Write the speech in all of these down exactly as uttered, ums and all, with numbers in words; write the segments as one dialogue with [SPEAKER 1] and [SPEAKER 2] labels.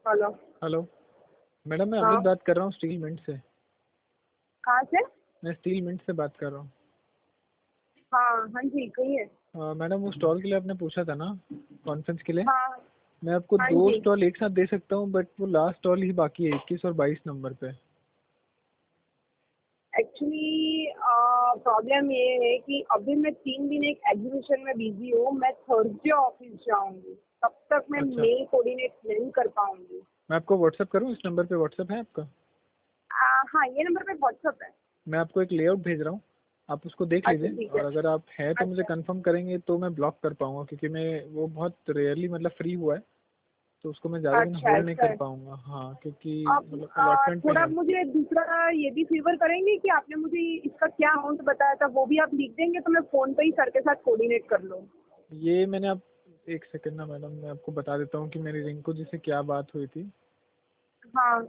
[SPEAKER 1] Hello.
[SPEAKER 2] Hello madam, मैं
[SPEAKER 1] हाँ,
[SPEAKER 2] अमित बात कर रहा हूँ स्टील मिंट से।
[SPEAKER 1] कहाँ से?
[SPEAKER 2] मैं स्टील मिंट से बात कर रहा हूँ।
[SPEAKER 1] हाँ हाँ जी, कहिए।
[SPEAKER 2] अ, मैडम, वो स्टॉल के लिए आपने पूछा था ना, कॉन्फ्रेंस के लिए।
[SPEAKER 1] हाँ
[SPEAKER 2] मैं आपको
[SPEAKER 1] हाँ
[SPEAKER 2] दो
[SPEAKER 1] जी।
[SPEAKER 2] स्टॉल एक साथ दे सकता हूँ, बट वो लास्ट स्टॉल ही बाकी है, इक्कीस और बाईस नंबर पे।
[SPEAKER 1] एक्चुअली प्रॉब्लम ये है कि अभी मैं तीन दिन एक एग्जीबिशन में बिजी हूँ। मैं थर्सडे ऑफिस जाऊंगी, तब तक मैं
[SPEAKER 2] अच्छा,
[SPEAKER 1] मेल कोऑर्डिनेट नहीं कर पाऊंगी।
[SPEAKER 2] मैं आपको व्हाट्सअप करूँ? इस नंबर पे व्हाट्सअप है आपका?
[SPEAKER 1] आ, हाँ, ये नंबर पे व्हाट्सअप है।
[SPEAKER 2] मैं आपको एक लेआउट भेज रहा हूँ, आप उसको देख
[SPEAKER 1] अच्छा,
[SPEAKER 2] लीजिए,
[SPEAKER 1] ठीक है।
[SPEAKER 2] और अगर आप हैं तो मुझे
[SPEAKER 1] अच्छा
[SPEAKER 2] कंफर्म करेंगे तो मैं ब्लॉक कर पाऊँगा, क्योंकि मैं वो बहुत रेयरली मतलब फ्री हुआ है, तो उसको मैं ज़्यादा दिन
[SPEAKER 1] अच्छा
[SPEAKER 2] होल्ड नहीं
[SPEAKER 1] ऐसा
[SPEAKER 2] कर
[SPEAKER 1] है।
[SPEAKER 2] पाऊँगा। हाँ, क्योंकि
[SPEAKER 1] आप
[SPEAKER 2] मतलब
[SPEAKER 1] आ,
[SPEAKER 2] अलॉटमेंट पे
[SPEAKER 1] थोड़ा
[SPEAKER 2] है।
[SPEAKER 1] मुझे दूसरा ये भी फेवर करेंगे कि आपने मुझे इसका क्या अमाउंट बताया था, वो भी आप लिख देंगे तो मैं फ़ोन पे ही सर के साथ कोऑर्डिनेट कर लूँ।
[SPEAKER 2] ये मैंने आप एक सेकंड ना मैडम, मैं आपको बता देता हूँ कि मेरी रिंकू जी से क्या बात हुई थी।
[SPEAKER 1] हाँ,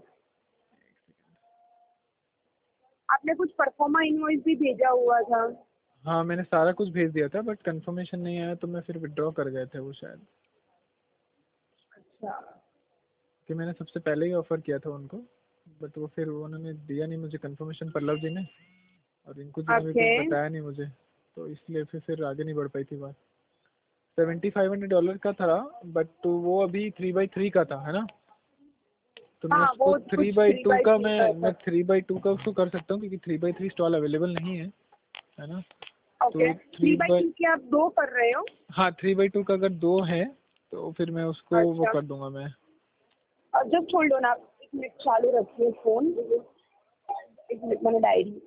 [SPEAKER 1] आपने कुछ परफॉर्मा इनवॉइस भी भेजा हुआ था।
[SPEAKER 2] हाँ, मैंने सारा कुछ भेज दिया था, बट कंफर्मेशन नहीं आया, तो मैं फिर विड्रॉ कर गए थे वो शायद,
[SPEAKER 1] अच्छा।
[SPEAKER 2] कि मैंने सबसे पहले ही ऑफ़र किया था उनको, बट वो फिर उन्होंने दिया नहीं मुझे कंफर्मेशन, पल्लव जी ने, और रिंकू जी ने भी
[SPEAKER 1] ओके।
[SPEAKER 2] कुछ बताया नहीं मुझे, तो इसलिए फिर फिर आगे नहीं बढ़ पाई थी बात। सेवेंटी फाइव हंड्रेड डॉलर का था, बट तो वो अभी थ्री बाई थ्री का था, है ना? तो मैं
[SPEAKER 1] हाँ,
[SPEAKER 2] उसको
[SPEAKER 1] वो
[SPEAKER 2] थ्री
[SPEAKER 1] कुछ
[SPEAKER 2] बाई
[SPEAKER 1] थ्री
[SPEAKER 2] टू
[SPEAKER 1] बाई
[SPEAKER 2] का
[SPEAKER 1] थ्री
[SPEAKER 2] मैं
[SPEAKER 1] का
[SPEAKER 2] मैं
[SPEAKER 1] था।
[SPEAKER 2] थ्री बाई टू का उसको कर सकता हूँ, क्योंकि three by three stall available नहीं है, है ना?
[SPEAKER 1] ओके,
[SPEAKER 2] तो three
[SPEAKER 1] three by
[SPEAKER 2] by
[SPEAKER 1] two के आप दो कर रहे हो?
[SPEAKER 2] हाँ, थ्री बाई टू का अगर दो है तो फिर मैं उसको वो
[SPEAKER 1] अच्छा,
[SPEAKER 2] कर दूंगा मैं।
[SPEAKER 1] और जस्ट होल्ड ऑन, आप एक मिनट चालू रखिए फ़ोन। एक मिनट, मैंने diary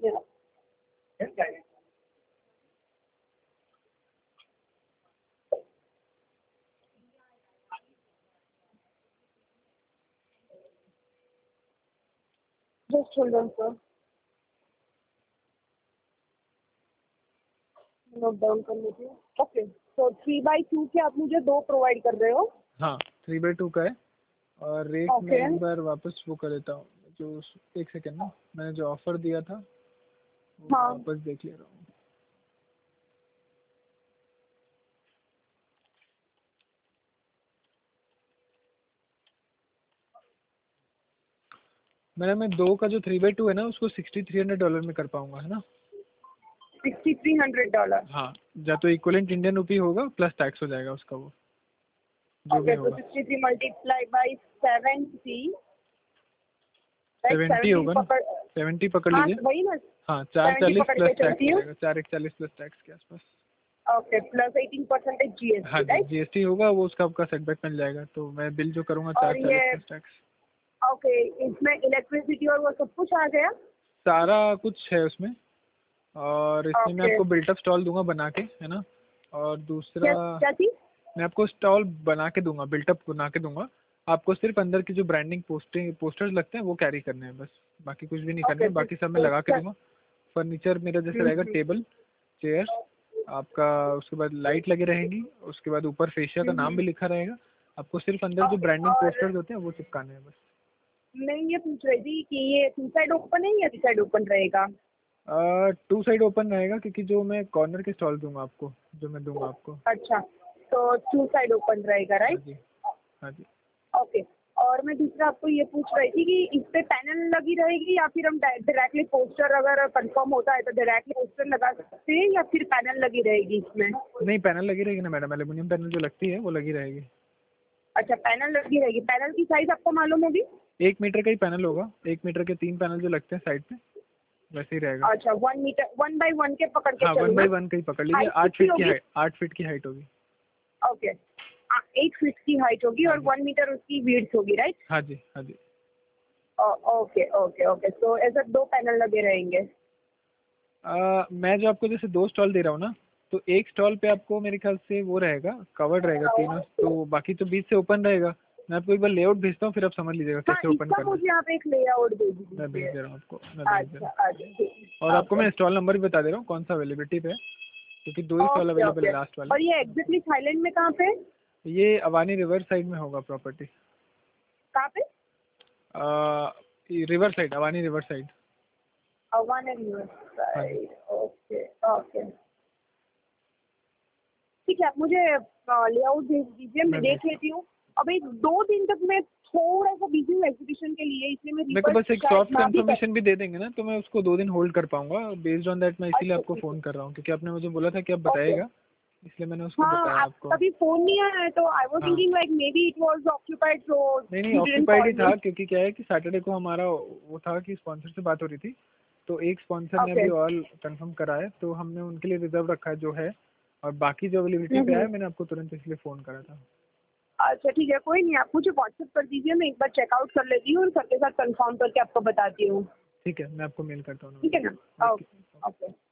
[SPEAKER 1] just hold on sir, note down कर लीजिए। ओके, तो थ्री बाई टू के आप मुझे दो प्रोवाइड कर रहे हो?
[SPEAKER 2] हाँ, थ्री बाई टू का है, और रेट मैं
[SPEAKER 1] ओके।
[SPEAKER 2] एक बार वापस वो कर देता हूँ, जो उस- एक सेकेंड ना, मैंने जो ऑफर दिया था वो मैं
[SPEAKER 1] हाँ,
[SPEAKER 2] वापस देख ले रहा हूँ। मैंने मैं दो का जो थ्री बाई टू है ना, उसको सिक्सटी थ्री हंड्रेड डॉलर में कर पाऊंगा, है ना?
[SPEAKER 1] सिक्सटी थ्री हंड्रेड डॉलर
[SPEAKER 2] हाँ, या तो इक्वलेंट इंडियन रुपी होगा, प्लस टैक्स हो जाएगा उसका, वो जो भी
[SPEAKER 1] ओके, तो
[SPEAKER 2] होगा।
[SPEAKER 1] Sixty three multiply by seventy, right?
[SPEAKER 2] Seventy
[SPEAKER 1] seventy
[SPEAKER 2] होगा ना,
[SPEAKER 1] पकड़।
[SPEAKER 2] सेवेंटी पकड़
[SPEAKER 1] हाँ,
[SPEAKER 2] लीजिए।
[SPEAKER 1] वही ना।
[SPEAKER 2] हाँ, चार
[SPEAKER 1] सेवेंटी
[SPEAKER 2] चालीस
[SPEAKER 1] पकड़
[SPEAKER 2] प्लस
[SPEAKER 1] के
[SPEAKER 2] टैक्स
[SPEAKER 1] चलती
[SPEAKER 2] हो
[SPEAKER 1] हूँ।
[SPEAKER 2] जाएगा, चार इकतालीस प्लस टैक्स के आसपास।
[SPEAKER 1] ओके, प्लस एटीन परसेंटेज
[SPEAKER 2] हाँ
[SPEAKER 1] जीएसटी,
[SPEAKER 2] जी,
[SPEAKER 1] राइट?
[SPEAKER 2] जीएसटी होगा, वो उसका आपका सेटबैक मिल जाएगा, तो मैं बिल जो करूँगा चार
[SPEAKER 1] और
[SPEAKER 2] चालीस
[SPEAKER 1] ये
[SPEAKER 2] प्लस टैक्स।
[SPEAKER 1] ओके, इसमें इलेक्ट्रिसिटी और वो सब कुछ आ गया?
[SPEAKER 2] सारा कुछ है उसमें, और इसमें मैं
[SPEAKER 1] ओके,
[SPEAKER 2] आपको बिल्टअप स्टॉल दूंगा बना के, है ना? और दूसरा,
[SPEAKER 1] क्या क्या चीज़?
[SPEAKER 2] मैं आपको स्टॉल बना के दूंगा, बिल्टअप बना के दूंगा। आपको सिर्फ अंदर की जो ब्रांडिंग पोस्टिंग पोस्टर्स लगते हैं वो कैरी करने हैं बस, बाकी कुछ भी नहीं करना
[SPEAKER 1] ओके,
[SPEAKER 2] है, बाकी सब मैं लगा के
[SPEAKER 1] पोस्टर।
[SPEAKER 2] दूंगा। फर्नीचर मेरा जैसे रहेगा, टेबल, चेयर आपका, उसके बाद लाइट लगी रहेंगी, उसके बाद ऊपर फेशिया का नाम भी लिखा रहेगा। आपको सिर्फ अंदर जो
[SPEAKER 1] ओके,
[SPEAKER 2] ब्रांडिंग
[SPEAKER 1] और
[SPEAKER 2] पोस्टर्स होते हैं वो चिपकाने हैं बस।
[SPEAKER 1] मैं ये पूछ रही थी कि ये टू साइड ओपन है या थ्री साइड ओपन रहेगा?
[SPEAKER 2] टू साइड ओपन रहेगा, क्योंकि जो मैं कॉर्नर के स्टॉल दूंगा आपको, जो मैं दूंगा आपको।
[SPEAKER 1] अच्छा, तो टू साइड ओपन रहेगा,
[SPEAKER 2] हाँ
[SPEAKER 1] राइट?
[SPEAKER 2] जी, हाँ जी।
[SPEAKER 1] ओके, और मैं दूसरा आपको ये पूछ रही थी कि इस पे पैनल लगी रहेगी या फिर हम डायरेक्टली पोस्टर, अगर कंफर्म होता है तो डायरेक्टली पोस्टर लगा सकते हैं या फिर पैनल लगी रहेगी इसमें?
[SPEAKER 2] नहीं, पैनल लगी रहेगी ना मैडम, एल्यूमिनियम पैनल जो लगती है वो लगी रहेगी।
[SPEAKER 1] अच्छा, पैनल लगी रहेगी। पैनल की साइज आपको मालूम होगी?
[SPEAKER 2] एक मीटर का ही पैनल होगा, एक मीटर के तीन पैनल जो लगते हैं साइड पे, वैसे ही रहेगा।
[SPEAKER 1] अच्छा, one meter one by one के पकड़ के
[SPEAKER 2] हाँ, वन
[SPEAKER 1] चलूँ
[SPEAKER 2] बाई
[SPEAKER 1] ना?
[SPEAKER 2] वन का ही पकड़ लीजिए,
[SPEAKER 1] हाइट
[SPEAKER 2] आठ
[SPEAKER 1] कितनी
[SPEAKER 2] फीट की
[SPEAKER 1] होगी?
[SPEAKER 2] हाइट, आठ फीट की हाइट होगी।
[SPEAKER 1] ओके, एट फीट की हाइट होगी
[SPEAKER 2] हाँ
[SPEAKER 1] और
[SPEAKER 2] जी,
[SPEAKER 1] वन मीटर उसकी विड्थ होगी, राइट?
[SPEAKER 2] हाँ जी, हाँ जी।
[SPEAKER 1] ओके ओके ओके, तो ऐसे दो पैनल लगे रहेंगे।
[SPEAKER 2] आ, मैं जो आपको जैसे दो स्टॉल दे रहा हूँ ना, तो एक स्टॉल पे आपको मेरे ख्याल से वो रहेगा, कवर्ड रहेगा तीनों, तो बाकी तो बीच से ओपन रहेगा। मैं आपको एक बार लेआउट भेजता हूँ, फिर आप समझ लीजिएगा
[SPEAKER 1] हाँ,
[SPEAKER 2] कैसे ओपन
[SPEAKER 1] इसका
[SPEAKER 2] करना है।
[SPEAKER 1] मुझे आप एक लेआउट दे
[SPEAKER 2] मैं भेज
[SPEAKER 1] दीजिए।
[SPEAKER 2] दे रहा हूँ आपको, मैं भेज दे
[SPEAKER 1] अच्छा
[SPEAKER 2] रहा
[SPEAKER 1] अच्छा, ठीक
[SPEAKER 2] हूँ, और
[SPEAKER 1] है,
[SPEAKER 2] आपको
[SPEAKER 1] ओके
[SPEAKER 2] मैं स्टॉल नंबर भी बता दे रहा हूँ कौन सा अवेलेबिलिटी पे है, क्योंकि दो ही स्टॉल
[SPEAKER 1] ओके
[SPEAKER 2] अवेलेबल
[SPEAKER 1] ओके।
[SPEAKER 2] है लास्ट वाले।
[SPEAKER 1] और ये एग्जैक्टली थाईलैंड में कहाँ पे है?
[SPEAKER 2] ये अवानी रिवर साइड में होगा प्रॉपर्टी।
[SPEAKER 1] कहाँ पे?
[SPEAKER 2] River side, Avani river side.
[SPEAKER 1] Avana river
[SPEAKER 2] हाँ जी।
[SPEAKER 1] Side, okay okay. ठीक है, आप मुझे लेआउट भेज दीजिए, मैं
[SPEAKER 2] मैं
[SPEAKER 1] देख
[SPEAKER 2] भेजता
[SPEAKER 1] लेती हूँ। अभी दो दिन तक मैं थोड़ा सा बिजी हूँ एग्जीबिशन के लिए, इसलिए मैं
[SPEAKER 2] मेरे को बस एक
[SPEAKER 1] शायद
[SPEAKER 2] सॉफ्ट
[SPEAKER 1] ना भी कर-
[SPEAKER 2] कंफर्मेशन भी दे देंगे ना तो मैं उसको दो दिन होल्ड कर पाऊंगा। बेस्ड ऑन दैट मैं इसीलिए
[SPEAKER 1] अच्छा,
[SPEAKER 2] आपको
[SPEAKER 1] ठीक
[SPEAKER 2] फ़ोन कर रहा हूँ, क्योंकि आपने मुझे बोला था कि आप
[SPEAKER 1] है। ओके।
[SPEAKER 2] बताइएगा, इसलिए मैंने उसको
[SPEAKER 1] हाँ,
[SPEAKER 2] बताया
[SPEAKER 1] आप
[SPEAKER 2] आपको।
[SPEAKER 1] कभी फोन नहीं आया है तो आई वाज
[SPEAKER 2] हाँ।
[SPEAKER 1] Thinking like maybe it was occupied, so
[SPEAKER 2] नहीं नहीं
[SPEAKER 1] यू डिडंट
[SPEAKER 2] ऑक्यूपाइड ही
[SPEAKER 1] कॉल
[SPEAKER 2] था,
[SPEAKER 1] मी।
[SPEAKER 2] क्योंकि क्या है कि सैटरडे को हमारा वो था कि स्पॉन्सर से बात हो रही थी, तो एक स्पॉन्सर ने
[SPEAKER 1] ओके।
[SPEAKER 2] अभी और कंफर्म करा है, तो हमने उनके लिए रिजर्व रखा है जो है, और बाकी जो अवेलेबिलिटी पे
[SPEAKER 1] हम्म।
[SPEAKER 2] आया मैंने आपको तुरंत इसलिए फ़ोन करा था।
[SPEAKER 1] अच्छा, ठीक है, कोई नहीं, आप मुझे व्हाट्सएप कर दीजिए, मैं एक बार चेकआउट कर लेती हूँ और सबके साथ कंफर्म करके आपको बताती हूँ।
[SPEAKER 2] ठीक है, मैं आपको मेल करता हूँ।
[SPEAKER 1] ठीक है ना?
[SPEAKER 2] ओके।
[SPEAKER 1] ओके। ओके।